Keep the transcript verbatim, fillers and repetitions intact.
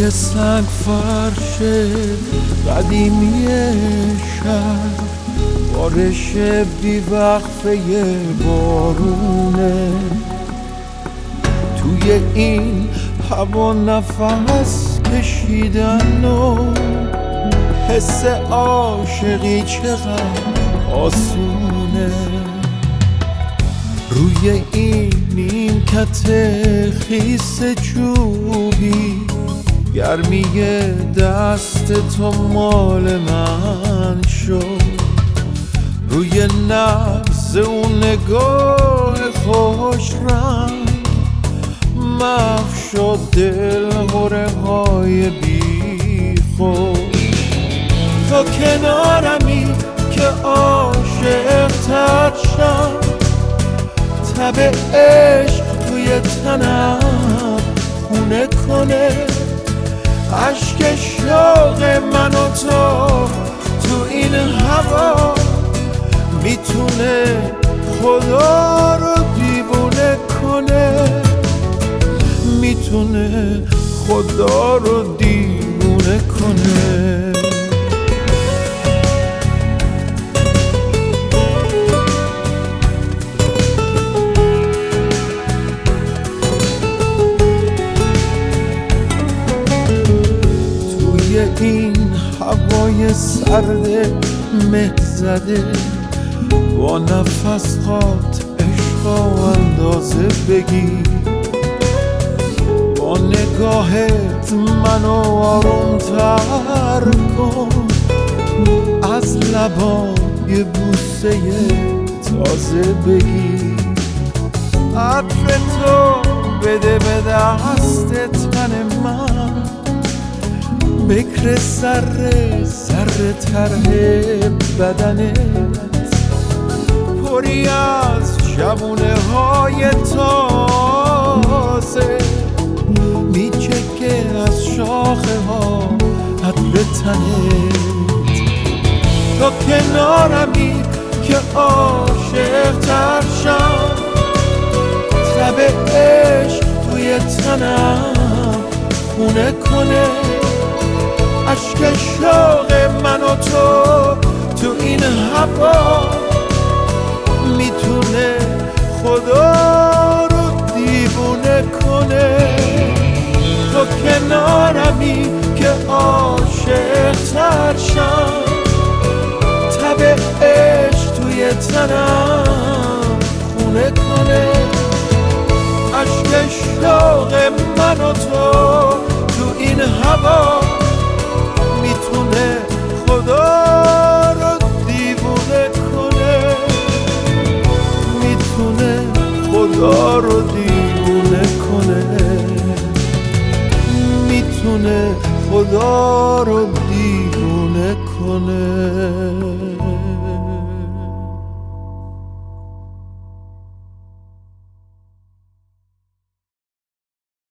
روی سنگ فرش قدیمی شهر بارش بیوقفه بارونه، توی این هوا نفس کشیدن و حس عاشقی چقدر آسونه. روی این نیمکت خیس چوبی گرمی دست تو مال من شد، روی نبض اون نگاه خوش رنگ محو شد دلهره های بی خود. تو کنارمی که عاشق تر شم، تب عشق توی تنم خونه کنه، عشق شوق من و تو تو این هوا میتونه خدا رو دیوونه کنه، میتونه خدا رو دیوونه کنه. توی این هوای سرد مه زده با نفس هات عشق اندازه بگیر، با نگاهت منو آروم تر کن، از لبای بوسه تازه بگیر، عطر تو بده به دست تن من، بکر ذره ذره طرح بدنت پری از جوونه های تازه میچکه از شاخه ها عطر تنت. تا کنارمی که عاشق تر شم، تب عشق توی تنم خونه کنه، عشق شوق من و تو تو این هوا میتونه خدا رو دیوونه کنه. تو کنارمی که عاشق تر شم، تب عشق توی تنم خونه کنه، عشق شوق من و تو تو این هوا میتونه خدا رو دیوونه کنه، میتونه خدا رو دیوونه کنه، میتونه خدا رو دیوونه کنه.